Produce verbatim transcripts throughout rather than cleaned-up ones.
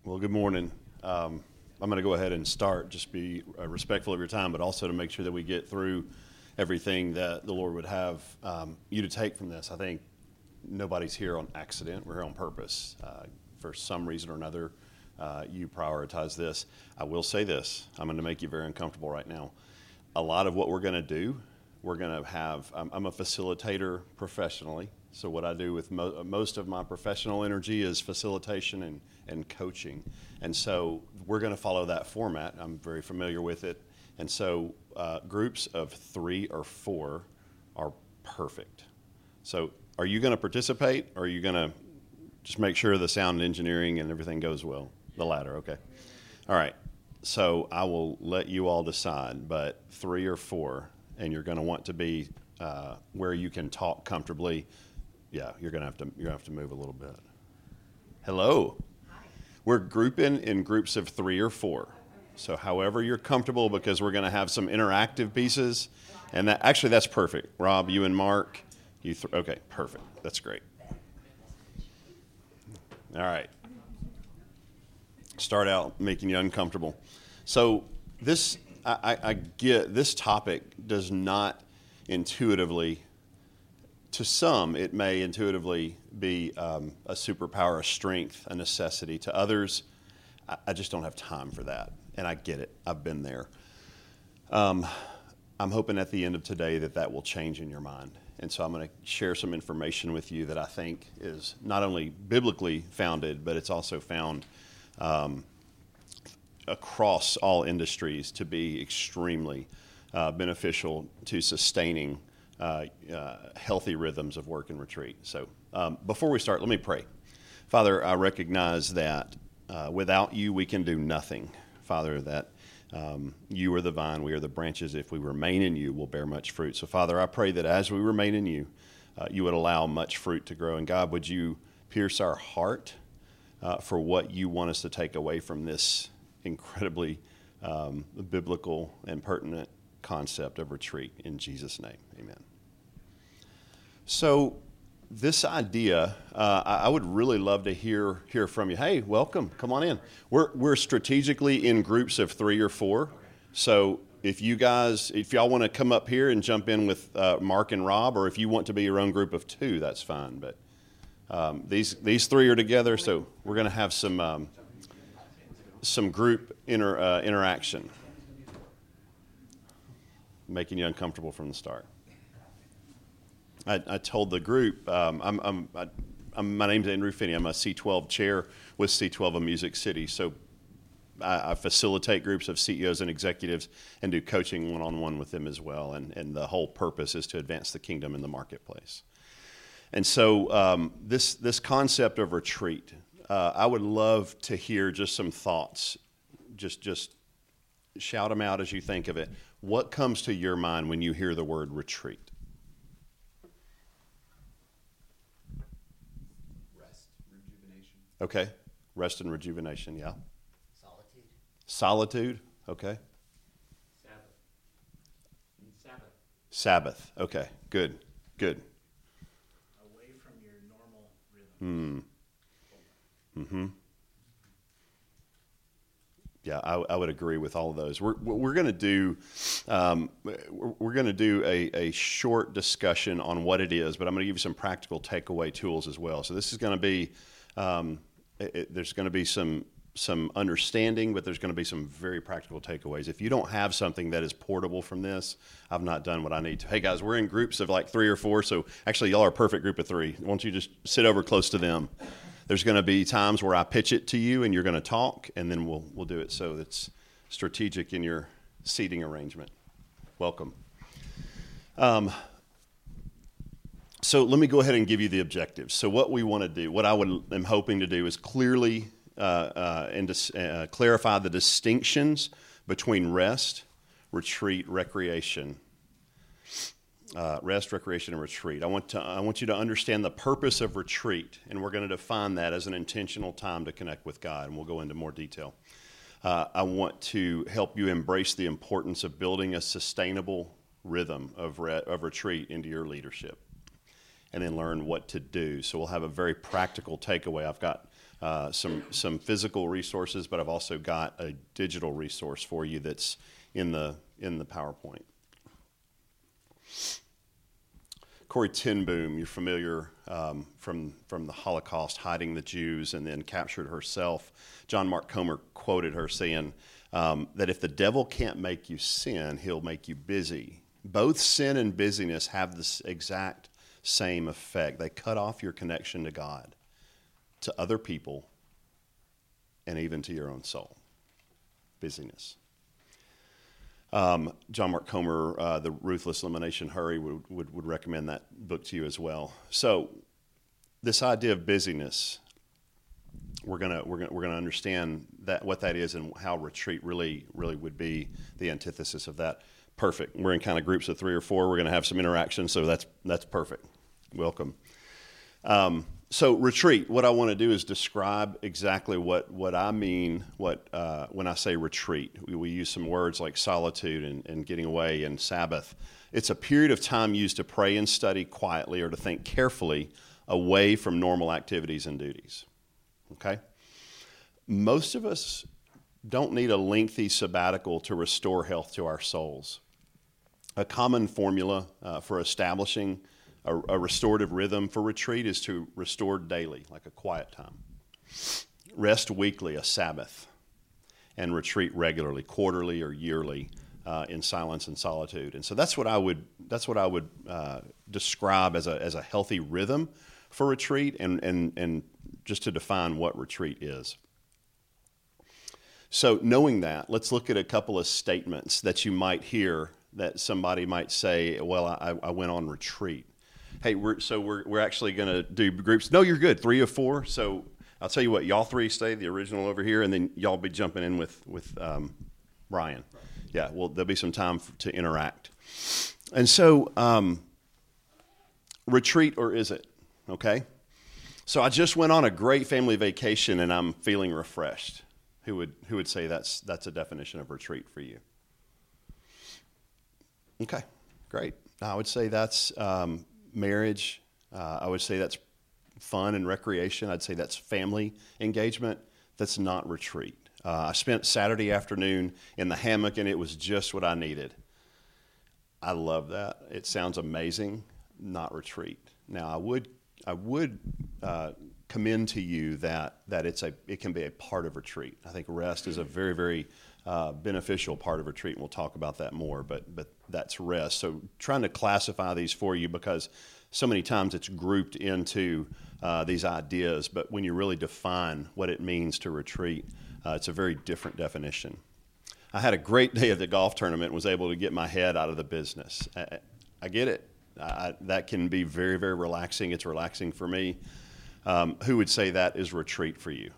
Well, good morning. Um, I'm going to go ahead and start, just be uh, respectful of your time, but also to make sure that we get through everything that the Lord would have um, you to take from this. I think nobody's here on accident. We're here on purpose. Uh, for some reason or another, uh, you prioritize this. I will say this. I'm going to make you very uncomfortable right now. A lot of what we're going to do, we're going to have, I'm, I'm a facilitator professionally. So what I do with mo- most of my professional energy is facilitation and, and coaching. And so we're going to follow that format. I'm very familiar with it. And so uh, groups of three or four are perfect. So are you going to participate, or are you going to just make sure the sound engineering and everything goes well? The latter, okay. All right. So I will let you all decide, but three or four, and you're going to want to be uh, where you can talk comfortably. Yeah, you're gonna have to you're gonna have to move a little bit. Hello. Hi. We're grouping in groups of three or four. So however you're comfortable, because we're gonna have some interactive pieces, and that actually that's perfect. Rob, you and Mark, you th- okay, perfect. That's great. All right. Start out making you uncomfortable. So this I, I, I get this topic does not intuitively. To some, it may intuitively be um, a superpower, a strength, a necessity. To others, I, I just don't have time for that. And I get it. I've been there. Um, I'm hoping at the end of today that that will change in your mind. And so I'm going to share some information with you that I think is not only biblically founded, but it's also found um, across all industries to be extremely uh, beneficial to sustaining Uh, uh, healthy rhythms of work and retreat. So um, before we start, let me pray. Father, I recognize that uh, without you, we can do nothing. Father, that um, you are the vine, we are the branches. If we remain in you, we'll bear much fruit. So Father, I pray that as we remain in you, uh, you would allow much fruit to grow. And God, would you pierce our heart uh, for what you want us to take away from this incredibly um, biblical and pertinent concept of retreat. In Jesus' name, amen. So this idea, uh, I would really love to hear hear from you. Hey, welcome. Come on in. We're we're strategically in groups of three or four. So if you guys, if y'all want to come up here and jump in with uh, Mark and Rob, or if you want to be your own group of two, that's fine. But um, these these three are together, so we're going to have some um, some group inter, uh, interaction, making you uncomfortable from the start. I, I told the group, um, I'm, I'm, I, I'm, my name's Andrew Finney. I'm a C twelve chair with C twelve of Music City. So I, I facilitate groups of C E Os and executives and do coaching one-on-one with them as well. And, and the whole purpose is to advance the kingdom in the marketplace. And so um, this, this concept of retreat, uh, I would love to hear just some thoughts. Just, just shout them out as you think of it. What comes to your mind when you hear the word retreat? Okay, rest and rejuvenation, yeah. Solitude. Solitude, okay. Sabbath. And Sabbath. Sabbath, okay, good, good. Away from your normal rhythm. Hmm. Mm-hmm. Yeah, I, I would agree with all of those. We're we're going to do um, we're, we're going to do a, a short discussion on what it is, but I'm going to give you some practical takeaway tools as well. So this is going to be. Um, It, there's going to be some some understanding, but there's going to be some very practical takeaways. If you don't have something that is portable from this, I've not done what I need to. Hey guys, we're in groups of like three or four, so actually y'all are a perfect group of three. Why don't you just sit over close to them? There's going to be times where I pitch it to you, and you're going to talk, and then we'll we'll do it so it's strategic in your seating arrangement. Welcome. Um, So let me go ahead and give you the objectives. So what we want to do, what I would, am hoping to do is clearly uh, uh, and dis, uh, clarify the distinctions between rest, retreat, recreation. Uh, rest, recreation, and retreat. I want to I want you to understand the purpose of retreat, and we're going to define that as an intentional time to connect with God, and we'll go into more detail. Uh, I want to help you embrace the importance of building a sustainable rhythm of re, of retreat into your leadership, and then learn what to do. So we'll have a very practical takeaway. I've got uh, some some physical resources, but I've also got a digital resource for you that's in the in the PowerPoint. Corrie ten Boom, you're familiar um, from from the Holocaust, hiding the Jews and then captured herself. John Mark Comer quoted her saying um, that if the devil can't make you sin, he'll make you busy. Both sin and busyness have this exact same effect. They cut off your connection to God, to other people, and even to your own soul. Busyness. Um, John Mark Comer, uh, The Ruthless Elimination Hurry, would, would, would recommend that book to you as well. So this idea of busyness, we're gonna we're gonna we're gonna understand that what that is and how retreat really really would be the antithesis of that. Perfect. We're in kind of groups of three or four. We're gonna have some interaction, so that's that's perfect. Welcome. Um, So retreat, what I want to do is describe exactly what, what I mean what uh, when I say retreat. We, we use some words like solitude and, and getting away and Sabbath. It's a period of time used to pray and study quietly or to think carefully away from normal activities and duties. Okay? Most of us don't need a lengthy sabbatical to restore health to our souls. A common formula uh, for establishing A, a restorative rhythm for retreat is to restore daily, like a quiet time. Rest weekly, a Sabbath, and retreat regularly, quarterly or yearly, uh, in silence and solitude. And so that's what I would that's what I would uh, describe as a as a healthy rhythm for retreat, and and and just to define what retreat is. So knowing that, let's look at a couple of statements that you might hear that somebody might say, "Well, I, I went on retreat." Hey, we're, so we're we're actually going to do groups. No, you're good. Three of four. So I'll tell you what. Y'all three stay, the original over here, and then y'all be jumping in with with um, Brian. Yeah. Well, there'll be some time for, to interact. And so, um, retreat, or is it? Okay. So I just went on a great family vacation, and I'm feeling refreshed. Who would who would say that's that's a definition of retreat for you? Okay. Great. I would say that's. Um, Marriage, uh, I would say that's fun and recreation. I'd say that's family engagement. That's not retreat. Uh, I spent Saturday afternoon in the hammock, and it was just what I needed. I love that. It sounds amazing. Not retreat. Now, I would I would uh, commend to you that that it's a it can be a part of retreat. I think rest is a very very uh, beneficial part of retreat, and we'll talk about that more. But but that's rest. So trying to classify these for you, because so many times it's grouped into uh, these ideas. But when you really define what it means to retreat, uh, it's a very different definition. I had a great day at the golf tournament and was able to get my head out of the business. I, I get it. I, that can be very, very relaxing. It's relaxing for me. Um, who would say that is retreat for you?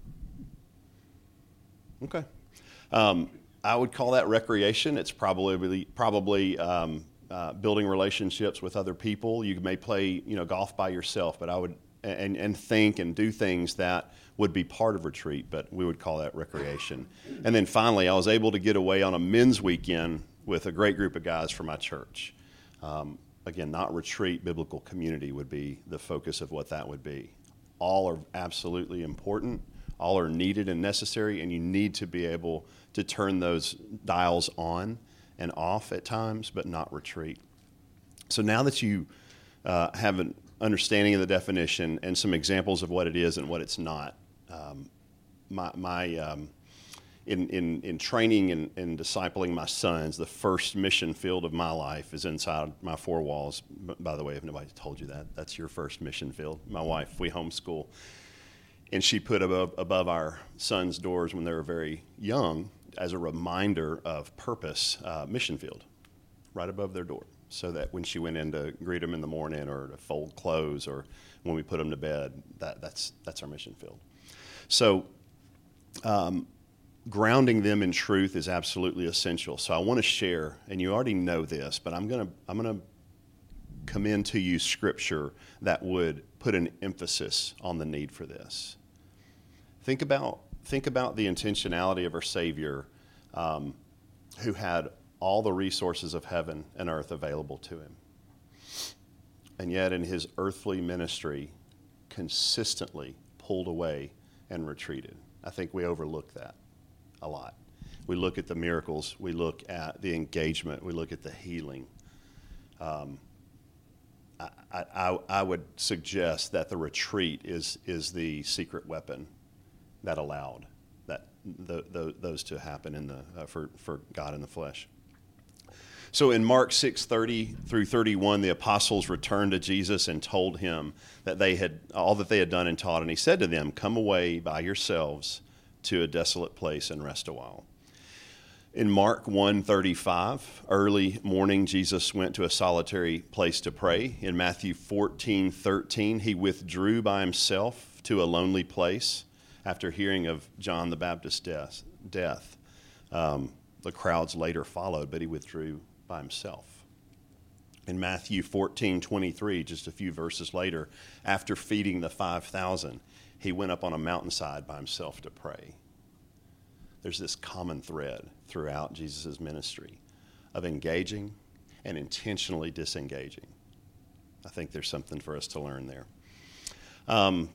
Okay. Um, I would call that recreation. It's probably probably um, uh, building relationships with other people. You may play, you know, golf by yourself, but I would and and think and do things that would be part of retreat, but we would call that recreation. And then finally, I was able to get away on a men's weekend with a great group of guys from my church. Um, again, not retreat, biblical community would be the focus of what that would be. All are absolutely important. All are needed and necessary, and you need to be able to turn those dials on and off at times, but not retreat. So now that you uh, have an understanding of the definition and some examples of what it is and what it's not, um, my, my um, in, in, in training and, and discipling my sons, the first mission field of my life is inside my four walls. By the way, if nobody told you that, that's your first mission field. My wife, we homeschool. And she put above, above our sons' doors when they were very young, as a reminder of purpose, uh, mission field, right above their door, so that when she went in to greet them in the morning or to fold clothes or when we put them to bed, that, that's that's our mission field. So um, grounding them in truth is absolutely essential. So I want to share, and you already know this, but I'm gonna I'm gonna commend to you scripture that would put an emphasis on the need for this. Think about think about the intentionality of our Savior, um, who had all the resources of heaven and earth available to him. And yet in his earthly ministry, consistently pulled away and retreated. I think we overlook that a lot. We look at the miracles, we look at the engagement, we look at the healing. Um, I, I, I would suggest that the retreat is is the secret weapon that allowed that the, the, those to happen in the uh, for for God in the flesh. So in Mark six thirty through thirty-one, the apostles returned to Jesus and told him that they had all that they had done and taught, and he said to them, "Come away by yourselves to a desolate place and rest a while." In Mark one thirty-five, early morning, Jesus went to a solitary place to pray. In Matthew fourteen thirteen, he withdrew by himself to a lonely place after hearing of John the Baptist's death. death. Um, the crowds later followed, but he withdrew by himself. In Matthew fourteen twenty-three, just a few verses later, after feeding the five thousand, he went up on a mountainside by himself to pray. There's this common thread throughout Jesus' ministry of engaging and intentionally disengaging. I think there's something for us to learn there. Um,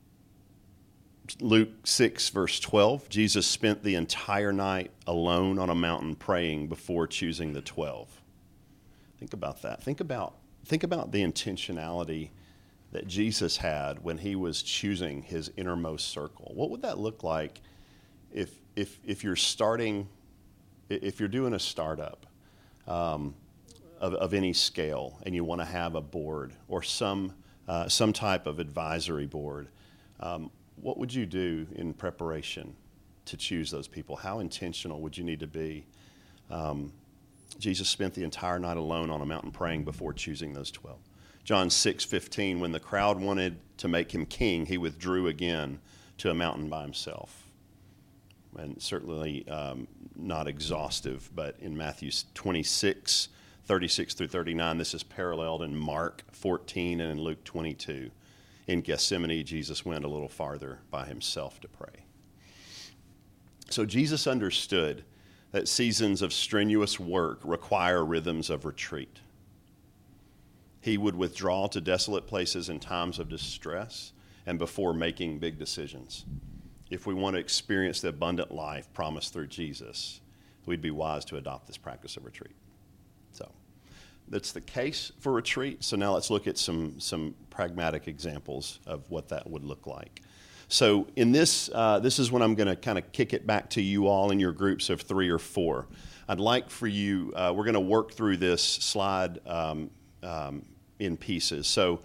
Luke six, verse twelve, Jesus spent the entire night alone on a mountain praying before choosing the twelve. Think about that. Think about, think about the intentionality that Jesus had when he was choosing his innermost circle. What would that look like if if if you're starting, if you're doing a startup um, of, of any scale and you want to have a board or some uh, some type of advisory board? Um, What would you do in preparation to choose those people? How intentional would you need to be? Um, Jesus spent the entire night alone on a mountain praying before choosing those twelve. John six fifteen, when the crowd wanted to make him king, he withdrew again to a mountain by himself. And certainly um, not exhaustive, but in Matthew twenty-six, thirty-six through thirty-nine, this is paralleled in Mark fourteen and in Luke twenty-two. In Gethsemane, Jesus went a little farther by himself to pray. So Jesus understood that seasons of strenuous work require rhythms of retreat. He would withdraw to desolate places in times of distress and before making big decisions. If we want to experience the abundant life promised through Jesus, we'd be wise to adopt this practice of retreat. So that's the case for retreat. So now let's look at some some pragmatic examples of what that would look like. So in this, uh, this is when I'm going to kind of kick it back to you all in your groups of three or four. I'd like for you, uh, we're going to work through this slide um, um, in pieces. So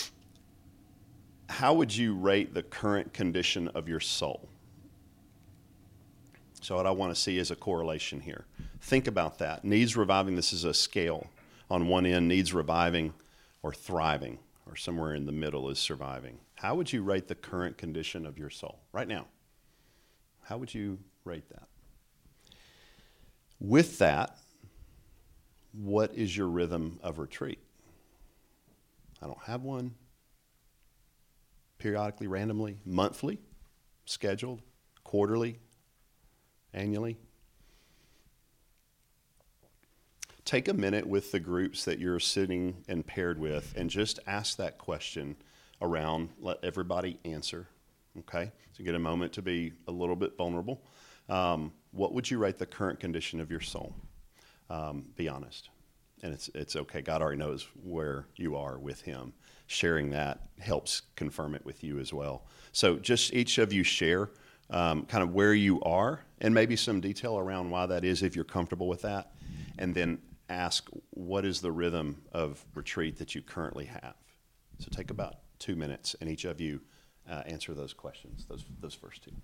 how would you rate the current condition of your soul? So what I want to see is a correlation here. Think about that. Needs reviving, this is a scale. On one end, needs reviving or thriving, or somewhere in the middle is surviving. How would you rate the current condition of your soul right now? How would you rate that? With that, what is your rhythm of retreat? I don't have one. Periodically, randomly, monthly, scheduled, quarterly, annually. Take a minute with the groups that you're sitting and paired with and just ask that question around. Let everybody answer, okay? So get a moment to be a little bit vulnerable. Um, what would you rate the current condition of your soul? Um, be honest. And it's it's okay. God already knows where you are with him. Sharing that helps confirm it with you as well. So just each of you share um, kind of where you are and maybe some detail around why that is if you're comfortable with that. And then ask, what is the rhythm of retreat that you currently have? So take about two minutes and each of you uh, answer those questions, those those first two.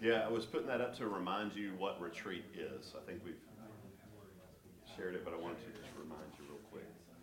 Yeah, I was putting that up to remind you what retreat is. I think we've shared it, but I wanted to just remind you real quick.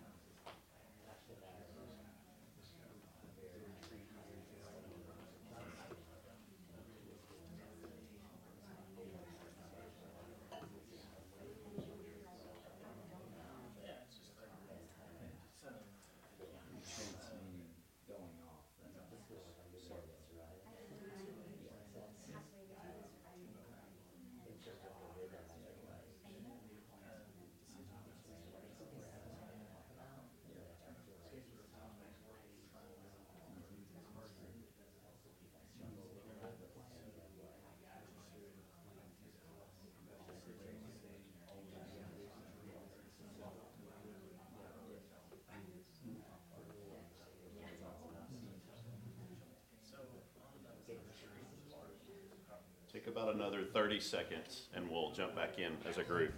Take about another thirty seconds and we'll jump back in as a group.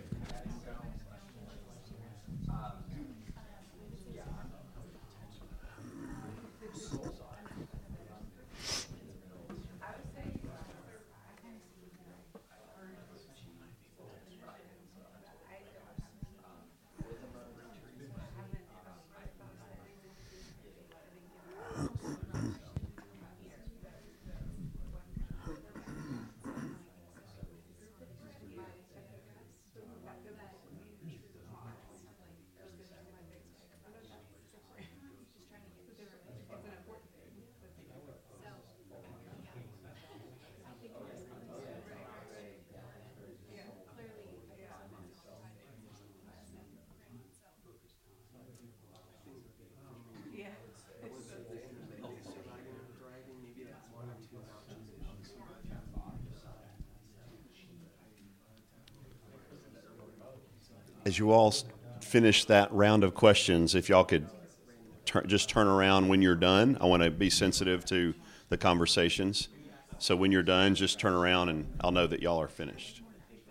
As you all finish that round of questions, if y'all could tur- just turn around when you're done. I want to be sensitive to the conversations. So when you're done, just turn around and I'll know that y'all are finished.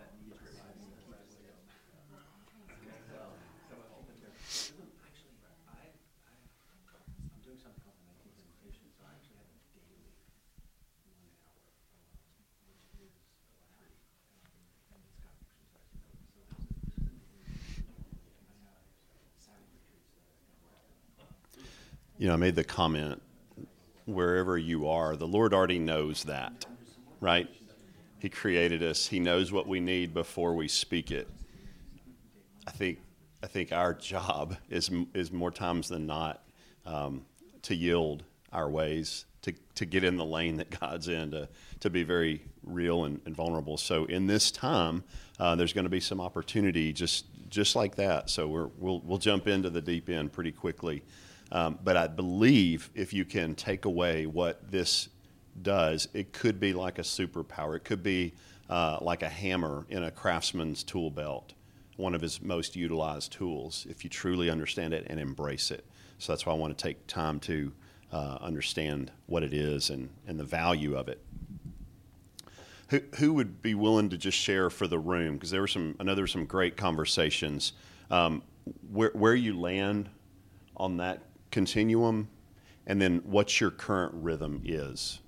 You know, I made the comment, wherever you are, the Lord already knows that, right? He created us. He knows what we need before we speak it. I think I think our job is is more times than not um, to yield our ways, to, to get in the lane that God's in, to, to be very real and, and vulnerable. So in this time, uh, there's going to be some opportunity just just like that. So we're, we'll we'll jump into the deep end pretty quickly. Um, but I believe if you can take away what this does, it could be like a superpower. It could be uh, like a hammer in a craftsman's tool belt, one of his most utilized tools, if you truly understand it and embrace it. So that's why I want to take time to uh, understand what it is and, and the value of it. Who, who would be willing to just share for the room? Because there were some, I know there were some great conversations. Um, where, where you land on that continuum, and then what your current rhythm is.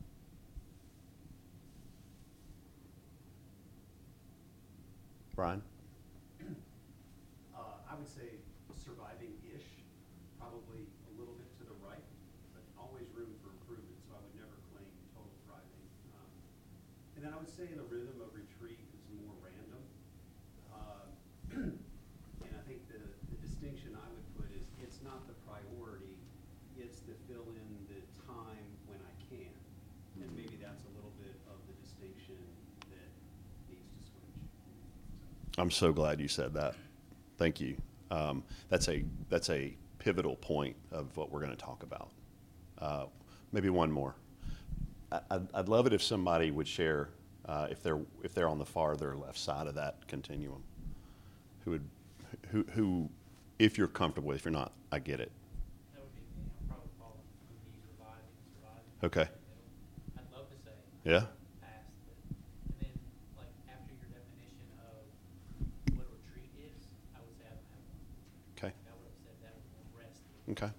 Brian? Uh, I would say surviving-ish, probably a little bit to the right, but always room for improvement, so I would never claim total thriving. Um, and then I would say the rhythm of retreat is more random. Uh, and I think the, the distinction I would put is it's not the priority, it's to fill in the time when I can. And maybe that's a little bit of the distinction that needs to switch. I'm so glad you said that. Thank you. Um, that's a that's a pivotal point of what we're going to talk about. Uh, maybe one more. I, I'd, I'd love it if somebody would share uh, if they're if they're on the farther left side of that continuum. Who would who who if you're comfortable. If you're not, I get it. That would be me. I'm probably falling from these reviving, surviving. Okay. I'd love to say Yeah. past it. And then, like, after your definition of what a retreat is, I would say I don't have one. Okay. I would have said that was more rest. Okay.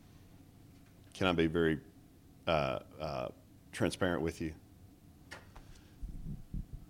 Can I be very uh, uh, transparent with you?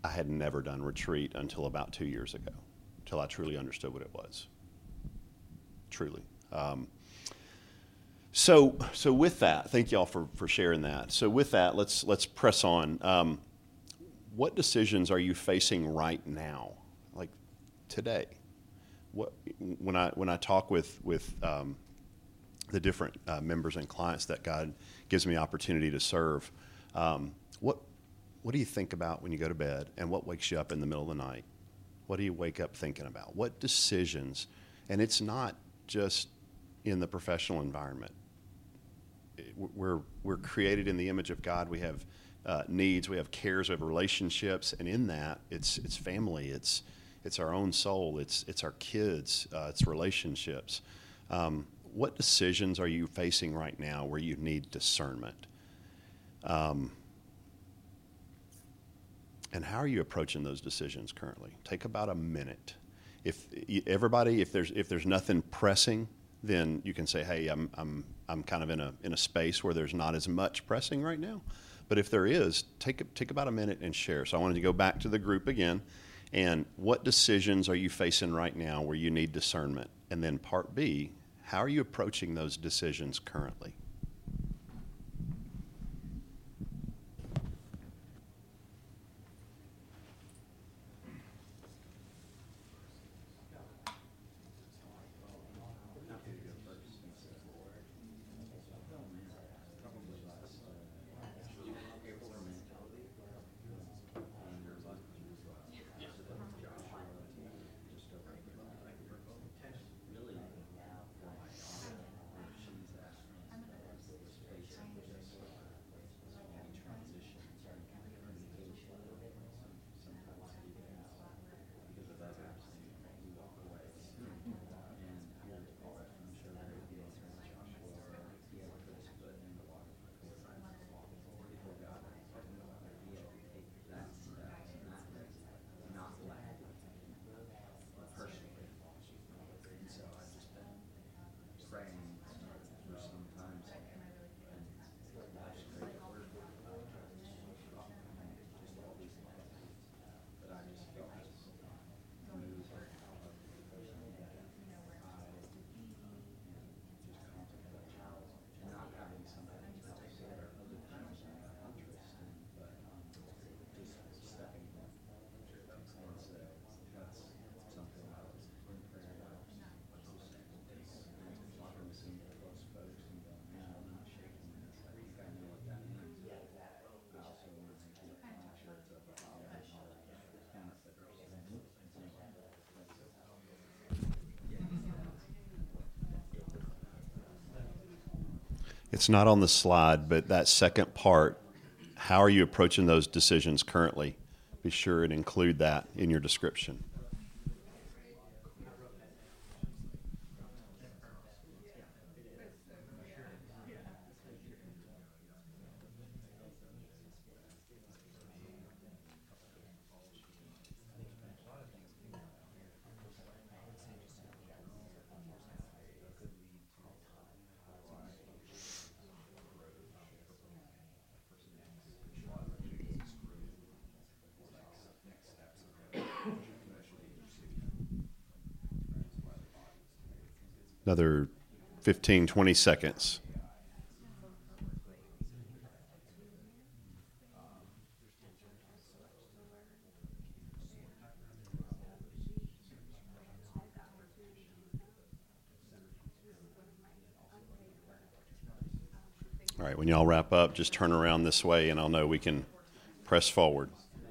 I had never done retreat until about two years ago, until I truly understood what it was. Truly. Um, so, so with that, thank y'all for, for sharing that. So with that, let's let's press on. Um, what decisions are you facing right now, like today? What when I when I talk with with um, the different uh, members and clients that God gives me opportunity to serve, um, what what do you think about when you go to bed, and what wakes you up in the middle of the night? What do you wake up thinking about? What decisions? And it's not just in the professional environment. We're we're created in the image of God. We have uh, needs. We have cares. We have relationships, and in that, it's it's family. It's it's our own soul. It's it's our kids. Uh, it's relationships. Um, what decisions are you facing right now where you need discernment? Um, and how are you approaching those decisions currently? Take about a minute. If everybody, if there's if there's nothing pressing, then you can say, "Hey, I'm I'm I'm kind of in a in a space where there's not as much pressing right now." But if there is, take take about a minute and share. So I wanted to go back to the group again, and what decisions are you facing right now where you need discernment? And then part B, how are you approaching those decisions currently? It's not on the slide, but that second part, how are you approaching those decisions currently? Be sure and include that in your description. Another fifteen, twenty seconds. All right, when y'all wrap up, just turn around this way and I'll know we can press forward.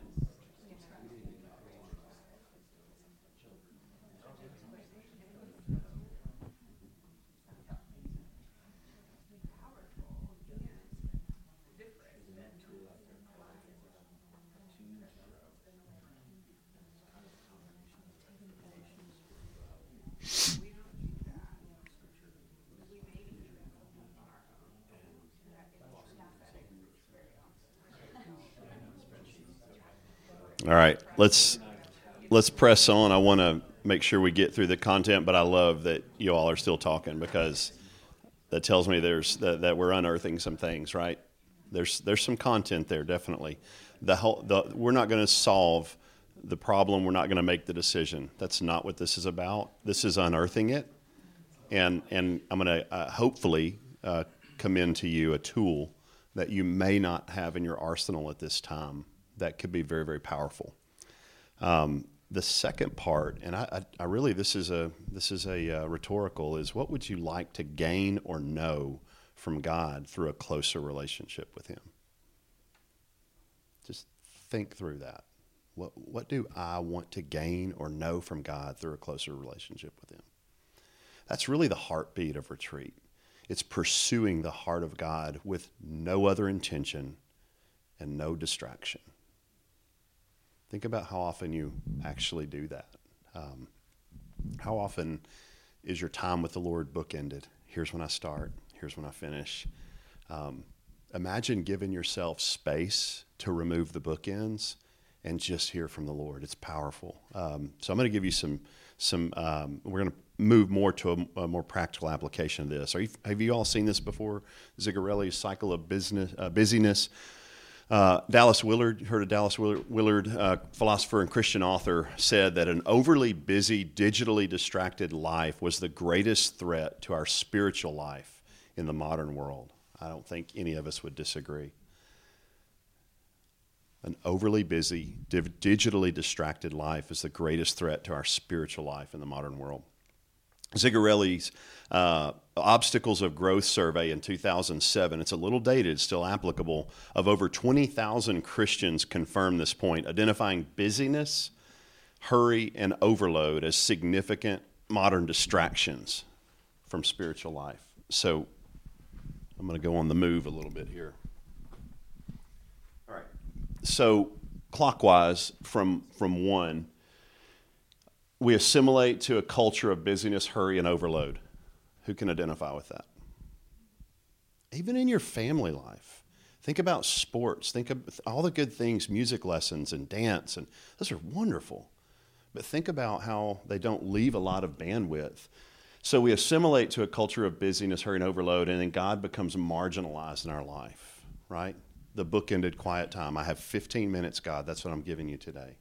All right, let's let's press on. I want to make sure we get through the content, but I love that you all are still talking because that tells me there's that, that we're unearthing some things, right? There's there's some content there, definitely. The whole, the, we're not going to solve the problem. We're not going to make the decision. That's not what this is about. This is unearthing it. And, and I'm going to uh, hopefully uh, commend to you a tool that you may not have in your arsenal at this time that could be very, very powerful. Um, the second part, and I, I, I really, this is a, this is a uh, rhetorical, is what would you like to gain or know from God through a closer relationship with him? Just think through that. What, what do I want to gain or know from God through a closer relationship with him? That's really the heartbeat of retreat. It's pursuing the heart of God with no other intention and no distraction. Think about how often you actually do that. Um, how often is your time with the Lord bookended? Here's when I start. Here's when I finish. Um, imagine giving yourself space to remove the bookends and just hear from the Lord. It's powerful. Um, so I'm going to give you some, some. Um, we're going to move more to a, a more practical application of this. Are you, have you all seen this before? Zigarelli's cycle of business, uh, busyness. Uh, Dallas Willard, heard of Dallas Willard, Willard uh, philosopher and Christian author, said that an overly busy, digitally distracted life was the greatest threat to our spiritual life in the modern world. I don't think any of us would disagree. An overly busy, div- digitally distracted life is the greatest threat to our spiritual life in the modern world. Zigarelli's uh, Obstacles of Growth survey in two thousand seven, it's a little dated, still applicable, of over twenty thousand Christians confirmed this point, identifying busyness, hurry, and overload as significant modern distractions from spiritual life. So I'm going to go on the move a little bit here. All right. So clockwise from, from one, we assimilate to a culture of busyness, hurry, and overload. Who can identify with that? Even in your family life. Think about sports. Think of all the good things, music lessons and dance, and those are wonderful. But think about how they don't leave a lot of bandwidth. So we assimilate to a culture of busyness, hurry, and overload, and then God becomes marginalized in our life, right? The bookended quiet time. I have fifteen minutes, God. That's what I'm giving you today.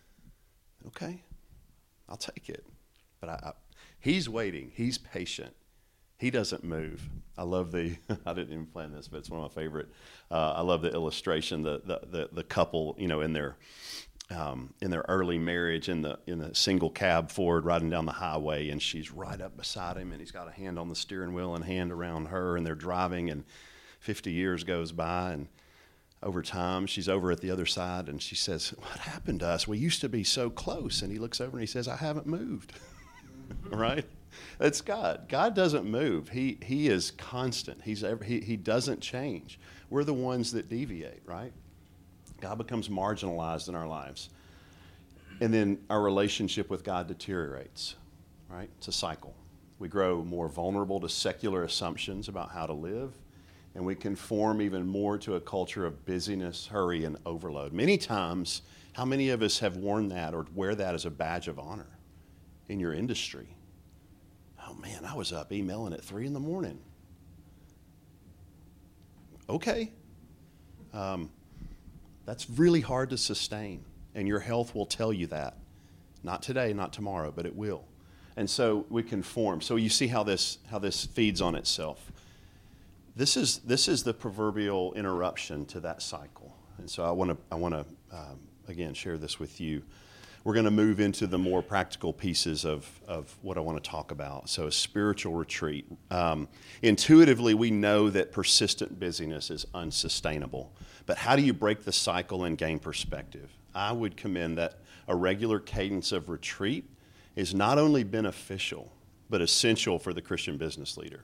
Okay. I'll take it. But I, I, he's waiting. He's patient. He doesn't move. I love the, I didn't even plan this, but it's one of my favorite. Uh, I love the illustration, the, the, the, the couple, you know, in their, um, in their early marriage in the, in the single cab Ford riding down the highway, and she's right up beside him, and he's got a hand on the steering wheel and hand around her, and they're driving, and fifty years goes by, and over time, she's over at the other side, and she says, what happened to us? We used to be so close. And he looks over and he says, I haven't moved. Right? It's God. God doesn't move. He he is constant. He's ever, he, he doesn't change. We're the ones that deviate, right? God becomes marginalized in our lives. And then our relationship with God deteriorates, right? It's a cycle. We grow more vulnerable to secular assumptions about how to live. And we conform even more to a culture of busyness, hurry, and overload. Many times, how many of us have worn that or wear that as a badge of honor in your industry? Oh man, I was up emailing at three in the morning. Okay. Um, that's really hard to sustain, and your health will tell you that. Not today, not tomorrow, but it will. And so we conform. So you see how this how this feeds on itself. This is this is the proverbial interruption to that cycle, and so I want to I want to um, again share this with you. We're going to move into the more practical pieces of of what I want to talk about. So a spiritual retreat. Um, intuitively, we know that persistent busyness is unsustainable, but how do you break the cycle and gain perspective? I would commend that a regular cadence of retreat is not only beneficial but essential for the Christian business leader.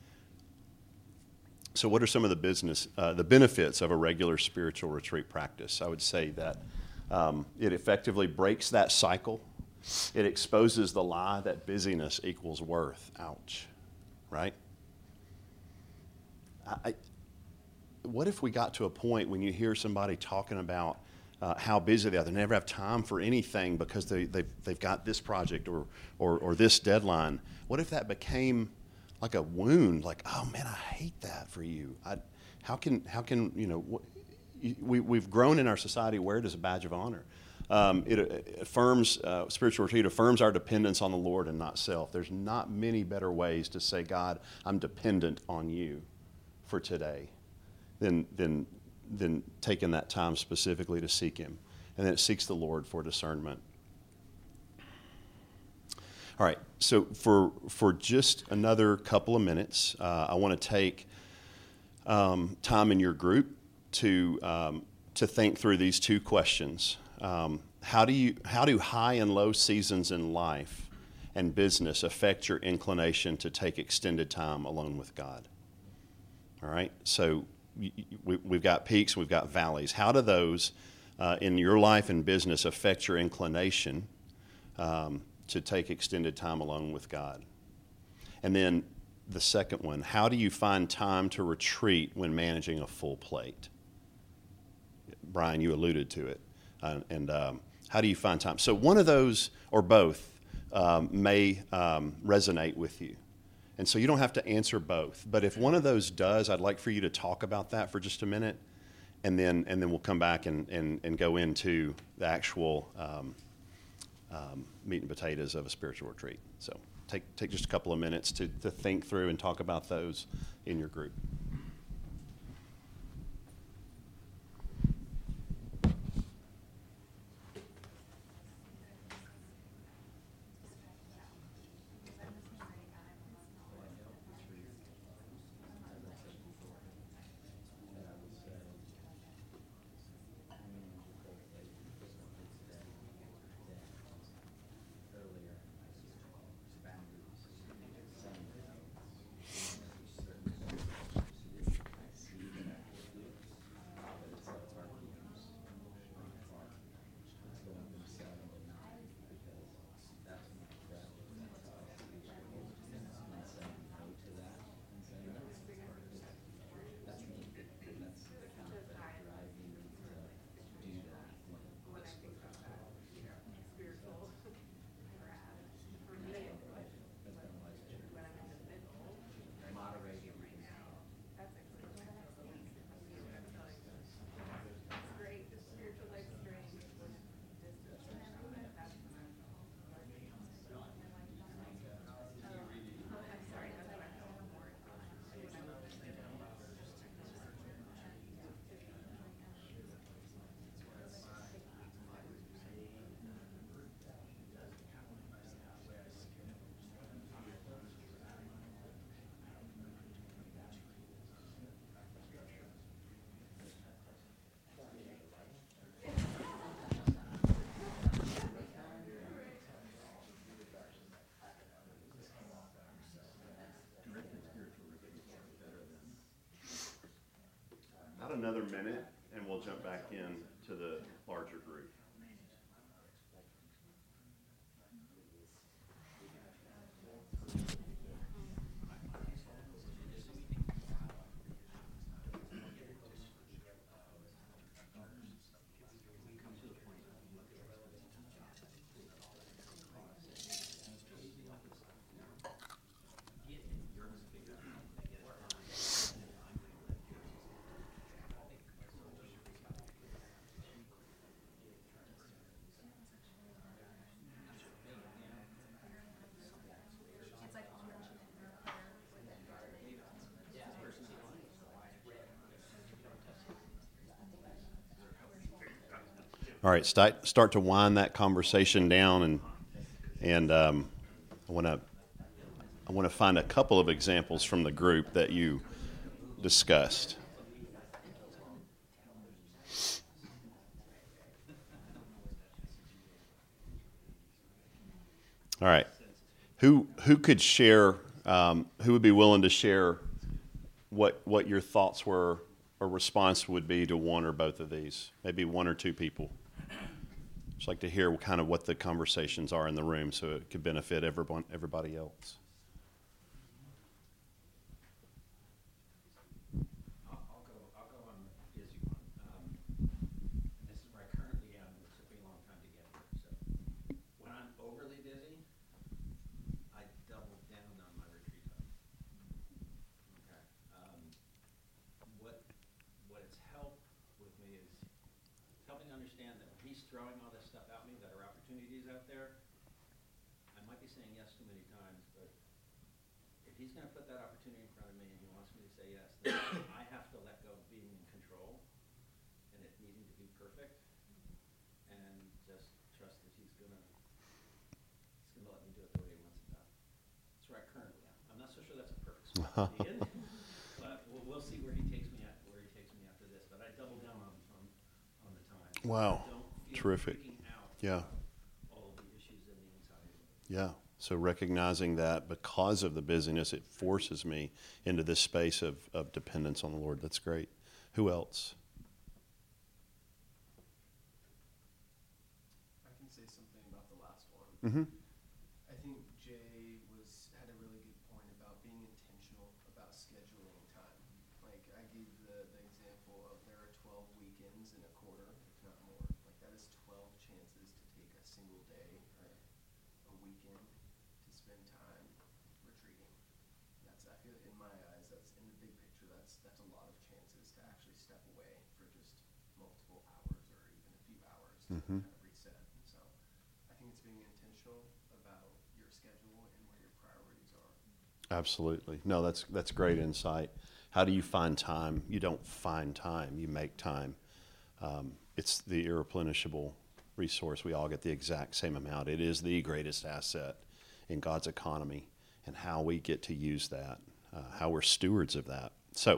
So what are some of the business, uh, the benefits of a regular spiritual retreat practice? I would say that um, it effectively breaks that cycle. It exposes the lie that busyness equals worth. Ouch, right? I, I, what if we got to a point when you hear somebody talking about uh, how busy they are, they never have time for anything because they, they've, they've got this project or, or, or this deadline. What if that became like a wound, like, oh man, I hate that for you. I, how can, how can, you know, what, you, we, we've grown in our society where it is a badge of honor. Um, it, it affirms, uh, spiritual retreat affirms our dependence on the Lord and not self. There's not many better ways to say, God, I'm dependent on you for today than, than, than taking that time specifically to seek him. And then it seeks the Lord for discernment. All right, so for for just another couple of minutes, uh, I want to take um, time in your group to um, to think through these two questions. Um, how do you how do high and low seasons in life and business affect your inclination to take extended time alone with God? All right, so we, we've got peaks, we've got valleys. How do those uh, in your life and business affect your inclination Um, to take extended time alone with God? And then the second one, how do you find time to retreat when managing a full plate? Brian, you alluded to it. Uh, and um, how do you find time? So one of those, or both, um, may um, resonate with you. And so you don't have to answer both. But if one of those does, I'd like for you to talk about that for just a minute. And then and then we'll come back and, and, and go into the actual um, Um, meat and potatoes of a spiritual retreat. So take take just a couple of minutes to, to think through and talk about those in your group. About another minute, and we'll jump back in to the larger group. All right, start start to wind that conversation down, and and um, I want to I want to find a couple of examples from the group that you discussed. All right, who who could share? Um, who would be willing to share what what your thoughts were or response would be to one or both of these? Maybe one or two people. Just like to hear kind of what the conversations are in the room, so it could benefit everyone, everybody else. I'll, I'll go. I'll go on the busy one. Um, this is where I currently am. It took me a long time to get here. So when I'm overly busy, I double down on my retreat time. Okay. Um, what what has helped with me understand that when he's throwing all this stuff at me that are opportunities out there, I might be saying yes too many times, but if he's gonna put that opportunity in front of me and he wants me to say yes, then I have to let go of being in control and it needing to be perfect, and just trust that he's gonna, he's gonna let me do it the way he wants it done. That's where I currently am. I'm not so sure that's a perfect spot to be in, but we'll, we'll see where he takes me at, where he takes me after this, but I double down on, on, on the time. Wow. I don't feel Terrific. freaking out Yeah. about all of the issues and the anxiety. Yeah. So recognizing that because of the busyness, it forces me into this space of, of dependence on the Lord. That's great. Who else? I can say something about the last one. Mm-hmm. I think Jay was had a really good point about being intentional about scheduling time. Like I gave the, the example of there are twelve weekends in a quarter, if not more. Like that is twelve chances to take a single day or a weekend to spend time retreating. That's I feel in my eyes, that's in the big picture, that's that's a lot of chances to actually step away for just multiple hours or even a few hours to Mhm. kind of reset. And so I think it's being intentional about your schedule and where your priorities are. Absolutely. No, that's that's great insight. How do you find time? You don't find time. You make time. Um, it's the irreplenishable resource. We all get the exact same amount. It is the greatest asset in God's economy, and how we get to use that, uh, how we're stewards of that. So,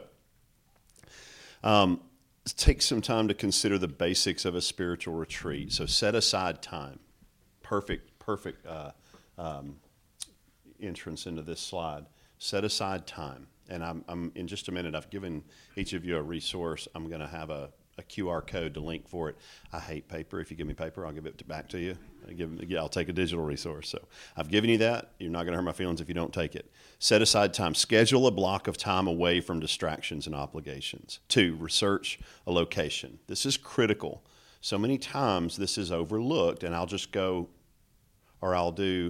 um, take some time to consider the basics of a spiritual retreat. So, set aside time. Perfect, perfect uh, um, entrance into this slide. Set aside time. And I'm, I'm in just a minute, I've given each of you a resource. I'm going to have a, a Q R code to link for it. I hate paper. If you give me paper, I'll give it back to you. I give, yeah, I'll take a digital resource. So I've given you that. You're not going to hurt my feelings if you don't take it. Set aside time. Schedule a block of time away from distractions and obligations. Two, research a location. This is critical. So many times this is overlooked, and I'll just go, or I'll do,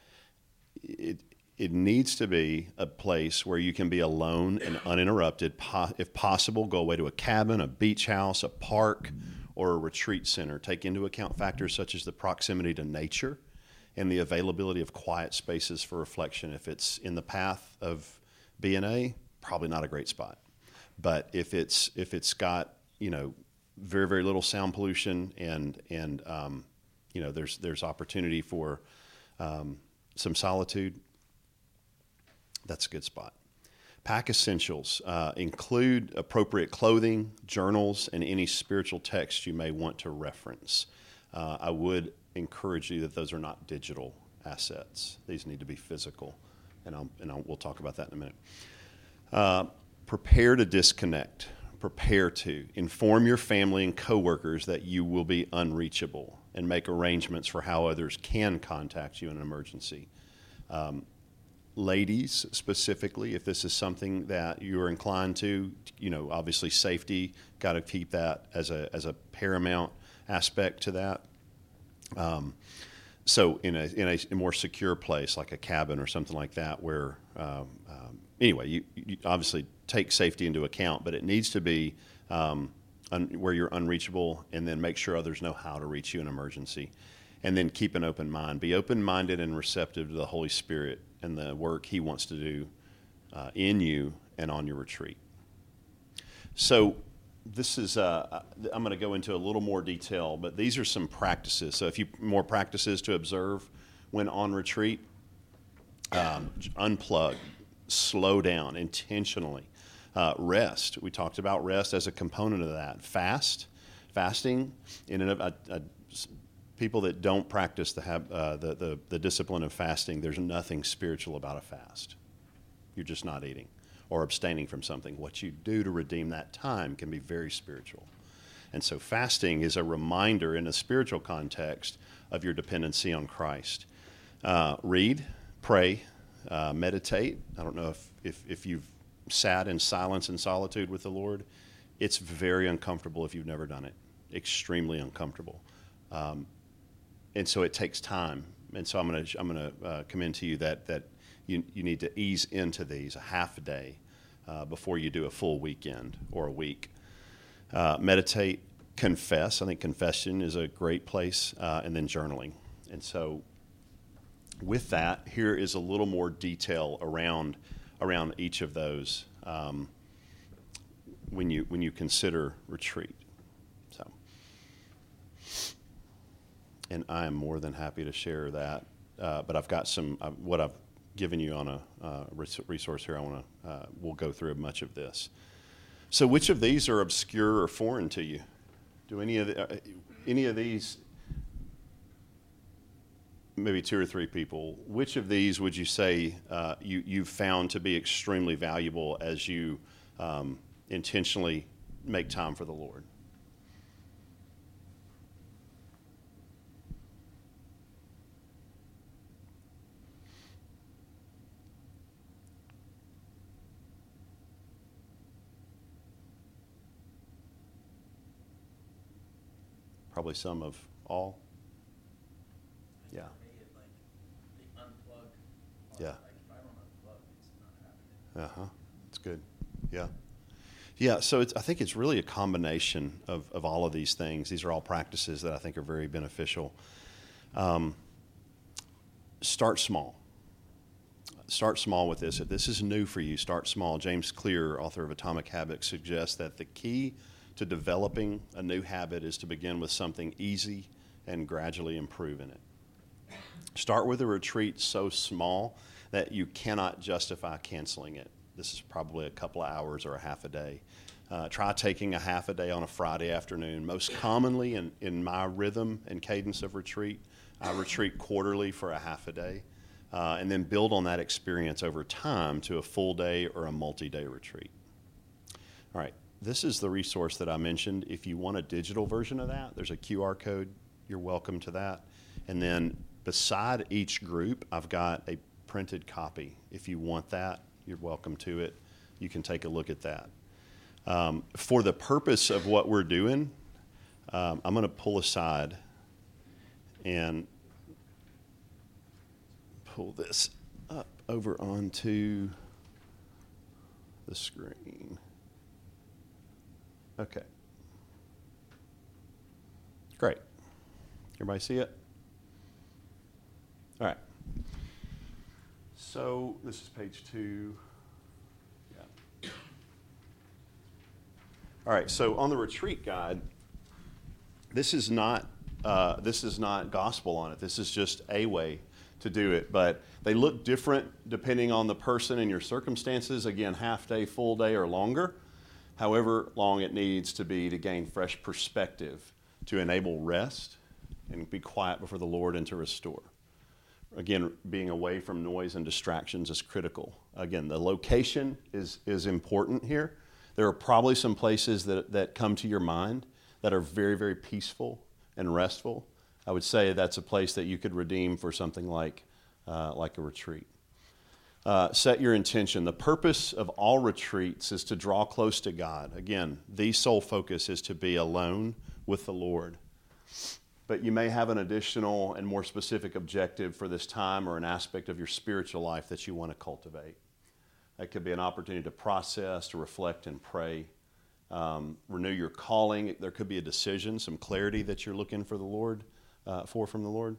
it, it needs to be a place where you can be alone and uninterrupted. Po- if possible, go away to a cabin, a beach house, a park, or a retreat center. Take into account factors such as the proximity to nature and the availability of quiet spaces for reflection. If it's in the path of B and A, probably not a great spot. But if it's if it's got, you know, very, very little sound pollution and and um, you know, there's there's opportunity for um, some solitude, that's a good spot. Pack essentials. Uh, include appropriate clothing, journals, and any spiritual text you may want to reference. Uh, I would encourage you that those are not digital assets. These need to be physical, and, I'll, and I'll, we'll talk about that in a minute. Uh, prepare to disconnect. Prepare to. Inform your family and coworkers that you will be unreachable, and make arrangements for how others can contact you in an emergency. Um, Ladies, specifically, if this is something that you're inclined to, you know, obviously safety, got to keep that as a as a paramount aspect to that. Um, so in a in a, a more secure place, like a cabin or something like that, where um, um, anyway, you, you obviously take safety into account, but it needs to be um, un, where you're unreachable, and then make sure others know how to reach you in emergency. And then keep an open mind. Be open-minded and receptive to the Holy Spirit and the work He wants to do uh, in you and on your retreat. So this is, uh, I'm going to go into a little more detail, but these are some practices. So if you more practices to observe when on retreat, um, unplug, slow down intentionally. Uh, rest. We talked about rest as a component of that. Fast. Fasting in and of a, a people that don't practice the, have, uh, the, the, the discipline of fasting, there's nothing spiritual about a fast. You're just not eating or abstaining from something. What you do to redeem that time can be very spiritual. And so fasting is a reminder in a spiritual context of your dependency on Christ. Uh, read, pray, uh, meditate. I don't know if, if, if you've sat in silence and solitude with the Lord. It's very uncomfortable if you've never done it. Extremely uncomfortable. Um, And so it takes time, and so I'm going to I'm going to uh, commend to you that that you you need to ease into these a half a day uh, before you do a full weekend or a week. Uh, meditate, confess. I think confession is a great place, uh, and then journaling. And so with that, here is a little more detail around around each of those um, when you when you consider retreat. So, and I am more than happy to share that. Uh, but I've got some uh, what I've given you on a uh, resource here. I want to uh, we'll go through much of this. So, which of these are obscure or foreign to you? Do any of the, uh, any of these? Maybe two or three people. Which of these would you say uh, you you've found to be extremely valuable as you um, intentionally make time for the Lord? Probably some of all. Yeah. For me, it, like, the unplug part, Yeah. like, if I don't unplug, it's not happening. Uh huh. It's good. Yeah. Yeah. So it's, I think it's really a combination of, of all of these things. These are all practices that I think are very beneficial. Um, start small. Start small with this. If this is new for you, start small. James Clear, author of Atomic Habits, suggests that the key to developing a new habit is to begin with something easy and gradually improve in it. Start with a retreat so small that you cannot justify canceling it. This is probably a couple of hours or a half a day. Uh, try taking a half a day on a Friday afternoon. Most commonly in, in my rhythm and cadence of retreat, I retreat quarterly for a half a day, uh, and then build on that experience over time to a full day or a multi-day retreat. All right. This is the resource that I mentioned. If you want a digital version of that, there's a Q R code. You're welcome to that. And then beside each group, I've got a printed copy. If you want that, you're welcome to it. You can take a look at that. Um, for the purpose of what we're doing, um, I'm going to pull aside and pull this up over onto the screen. Okay. Great. Everybody see it? All right. So this is page two. Yeah. All right. So on the retreat guide, this is not uh, this is not gospel on it. This is just a way to do it, but they look different depending on the person and your circumstances. Again, half day, full day, or longer. However long it needs to be to gain fresh perspective, to enable rest and be quiet before the Lord and to restore. Again, being away from noise and distractions is critical. Again, the location is, is important here. There are probably some places that, that come to your mind that are very, very peaceful and restful. I would say that's a place that you could redeem for something like, uh, like a retreat. Uh, set your intention. The purpose of all retreats is to draw close to God. Again, the sole focus is to be alone with the Lord. But you may have an additional and more specific objective for this time or an aspect of your spiritual life that you want to cultivate. That could be an opportunity to process, to reflect and pray, um, renew your calling. There could be a decision, some clarity that you're looking for the Lord, uh, for from the Lord.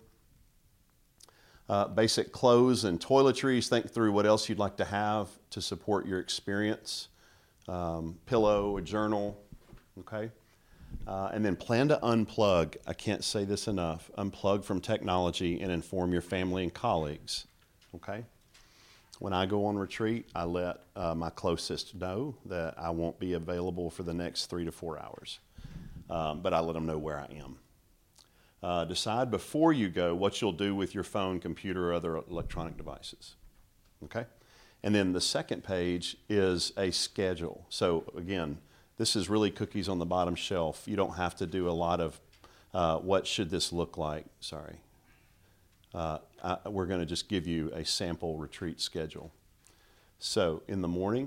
Uh, basic clothes and toiletries. Think through what else you'd like to have to support your experience. Um, pillow, a journal, okay? Uh, and then plan to unplug. I can't say this enough. Unplug from technology and inform your family and colleagues, okay? When I go on retreat, I let uh, my closest know that I won't be available for the next three to four hours, um, but I let them know where I am. Uh, decide before you go what you'll do with your phone, computer, or other electronic devices. Okay? And then the second page is a schedule. So again, this is really cookies on the bottom shelf. You don't have to do a lot of uh, what should this look like. Sorry. Uh, I, we're going to just give you a sample retreat schedule. So in the morning,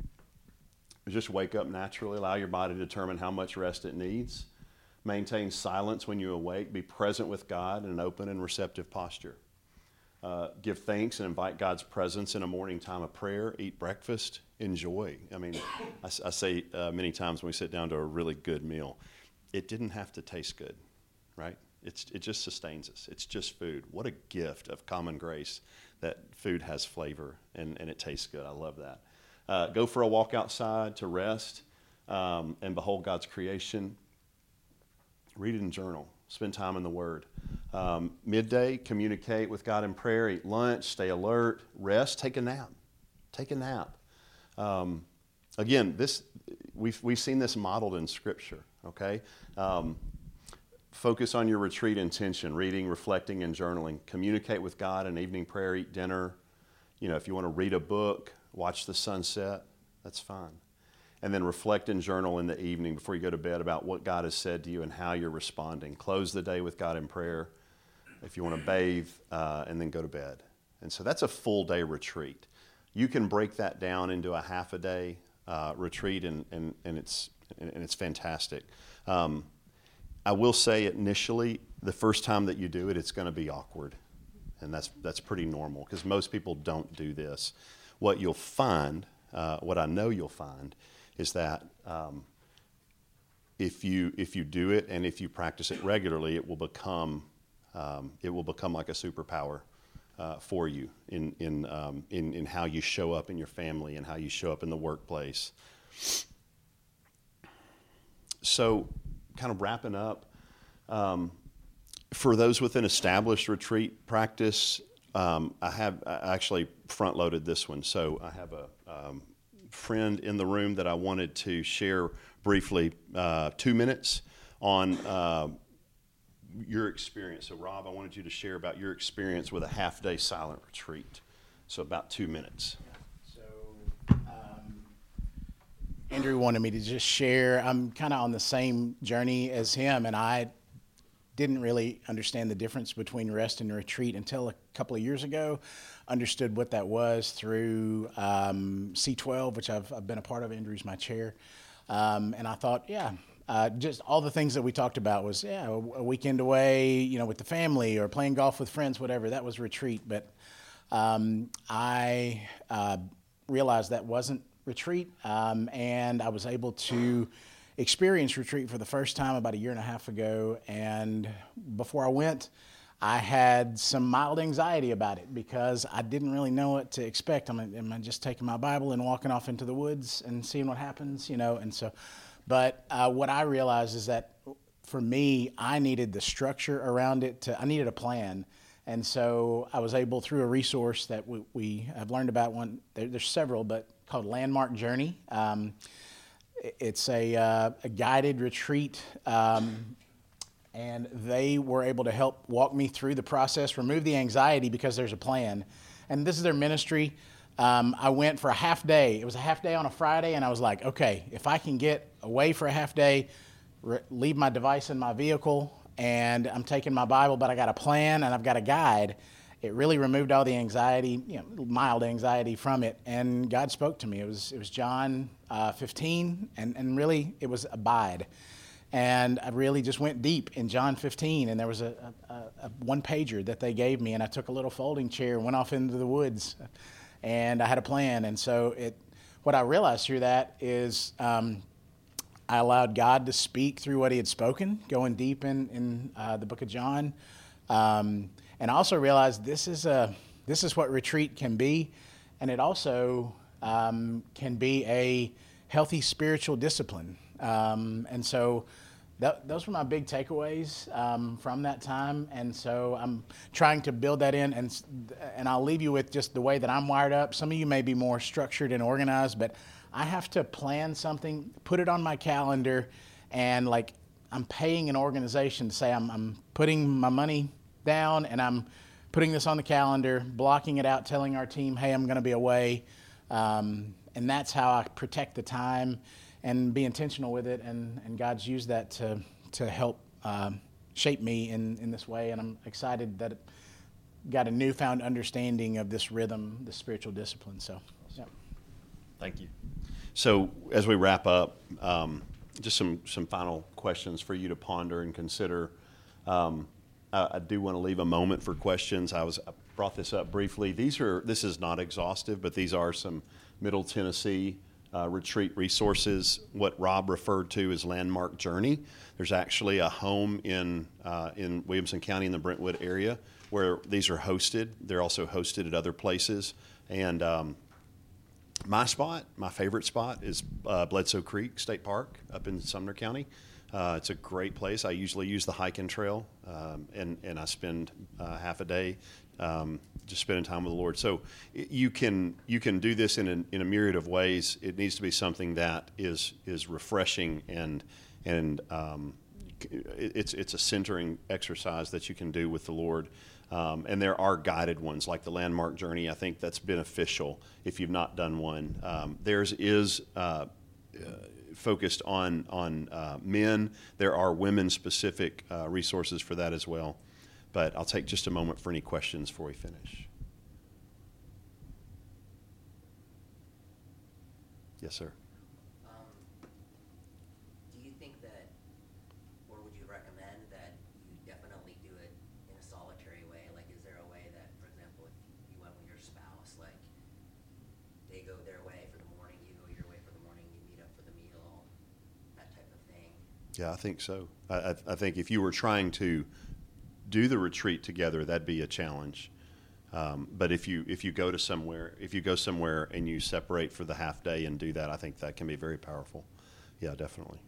just wake up naturally. Allow your body to determine how much rest it needs. Maintain silence when you awake. Be present with God in an open and receptive posture. Uh, give thanks and invite God's presence in a morning time of prayer. Eat breakfast. Enjoy. I mean, I, I say uh, many times when we sit down to a really good meal, it didn't have to taste good, right? It's, it just sustains us. It's just food. What a gift of common grace that food has flavor and, and it tastes good. I love that. Uh, go for a walk outside to rest um, and behold God's creation. Read it and journal. Spend time in the Word. Um, midday, communicate with God in prayer. Eat lunch. Stay alert. Rest. Take a nap. Take a nap. Um, again, this we've we've seen this modeled in Scripture. Okay. Um, focus on your retreat intention: reading, reflecting, and journaling. Communicate with God in evening prayer. Eat dinner. You know, if you want to read a book, watch the sunset. That's fine. And then reflect and journal in the evening before you go to bed about what God has said to you and how you're responding. Close the day with God in prayer. If you want to bathe, uh, and then go to bed. And so that's a full day retreat. You can break that down into a half a day uh, retreat, and, and, and it's and it's fantastic. Um, I will say initially, the first time that you do it, it's going to be awkward, and that's that's pretty normal because most people don't do this. What you'll find, uh, what I know you'll find, is that um, if you if you do it and if you practice it regularly, it will become um, it will become like a superpower uh, for you in in, um, in in how you show up in your family and how you show up in the workplace. So, kind of wrapping up, um, for those with an established retreat practice, um, I have I actually front loaded this one. So I have a um, friend in the room that I wanted to share briefly, uh, two minutes on uh, your experience. So Rob, I wanted you to share about your experience with a half day silent retreat. So about two minutes. So um, Andrew wanted me to just share. I'm kind of on the same journey as him, and I didn't really understand the difference between rest and retreat until a couple of years ago. Understood what that was through um, C twelve, which I've, I've been a part of. Andrew's my chair. Um, and I thought, yeah, uh, just all the things that we talked about was, yeah, a, a weekend away, you know, with the family or playing golf with friends, whatever, that was retreat. But um, I uh, realized that wasn't retreat, um, and I was able to experience retreat for the first time about a year and a half ago. And before I went, I had some mild anxiety about it because I didn't really know what to expect. Am I, am I just taking my Bible and walking off into the woods and seeing what happens, you know? And so, but uh, what I realized is that for me, I needed the structure around it. To, I needed a plan. And so I was able, through a resource that we, we have learned about, one, there, there's several, but called Landmark Journey. Um, it's a, uh, a guided retreat. Um, And they were able to help walk me through the process, remove the anxiety because there's a plan. And this is their ministry. Um, I went for a half day. It was a half day on a Friday, and I was like, okay, if I can get away for a half day, re- leave my device in my vehicle, and I'm taking my Bible, but I got a plan and I've got a guide, it really removed all the anxiety, you know, mild anxiety from it. And God spoke to me. It was it was John uh, fifteen, and, and really it was abide. And I really just went deep in John fifteen, and there was a, a, a one-pager that they gave me, and I took a little folding chair and went off into the woods, and I had a plan. And so it, what I realized through that is um, I allowed God to speak through what he had spoken, going deep in, in uh, the book of John. Um, and I also realized this is, a, this is what retreat can be, and it also um, can be a healthy spiritual discipline. Um, and so that, those were my big takeaways um, from that time. And so I'm trying to build that in, and and I'll leave you with just the way that I'm wired up. Some of you may be more structured and organized, but I have to plan something, put it on my calendar, and like I'm paying an organization to say I'm, I'm putting my money down and I'm putting this on the calendar, blocking it out, telling our team, hey, I'm going to be away. Um, and that's how I protect the time and be intentional with it, and, and God's used that to to help um, shape me in, in this way, and I'm excited that it got a newfound understanding of this rhythm, this spiritual discipline. So, yeah. Thank you. So as we wrap up, um, just some, some final questions for you to ponder and consider. Um, I, I do want to leave a moment for questions. I was I brought this up briefly. These are this is not exhaustive, but these are some Middle Tennessee uh, retreat resources, what Rob referred to as Landmark Journey. There's actually a home in uh, in Williamson County in the Brentwood area where these are hosted. They're also hosted at other places. And um, my spot, my favorite spot, is uh, Bledsoe Creek State Park up in Sumner County. Uh, it's a great place. I usually use the hiking trail, um, and and I spend uh, half a day um, just spending time with the Lord. So you can you can do this in a, in a myriad of ways. It needs to be something that is is refreshing and and um, it's it's a centering exercise that you can do with the Lord. Um, and there are guided ones like the Landmark Journey. I think that's beneficial if you've not done one. Um, theirs is uh, uh, focused on on uh, men. There are women-specific uh, resources for that as well. But I'll take just a moment for any questions before we finish. Yes, sir. Um, do you think that, or would you recommend that you definitely do it in a solitary way? Like, is there a way that, for example, if you went with your spouse, like, they go their way for the morning, you go your way for the morning, you meet up for the meal, that type of thing? Yeah, I think so. I, I, I think if you were trying to do the retreat together, that'd be a challenge. Um, but if you if you go to somewhere, if you go somewhere and you separate for the half day and do that, I think that can be very powerful. Yeah, definitely.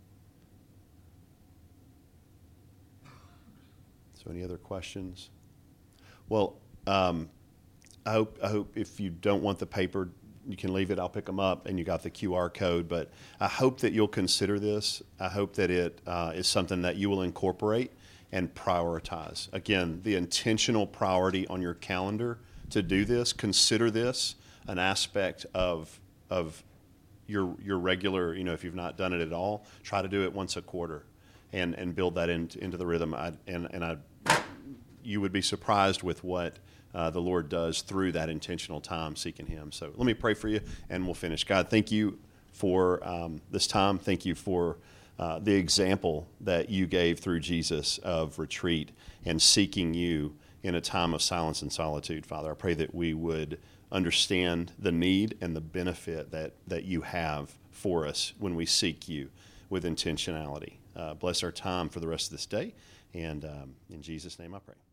So, any other questions? Well, um, I hope I hope if you don't want the paper, you can leave it. I'll pick them up, and you got the Q R code. But I hope that you'll consider this. I hope that it uh, is something that you will incorporate and prioritize. Again, the intentional priority on your calendar to do this. Consider this an aspect of of your your regular. You know, if you've not done it at all, try to do it once a quarter, and and build that into into the rhythm. I, and and I, you would be surprised with what uh, the Lord does through that intentional time seeking Him. So let me pray for you, and we'll finish. God, thank you for um, this time. Thank you for Uh, the example that you gave through Jesus of retreat and seeking you in a time of silence and solitude, Father. I pray that we would understand the need and the benefit that, that you have for us when we seek you with intentionality. Uh, bless our time for the rest of this day, and um, in Jesus' name I pray.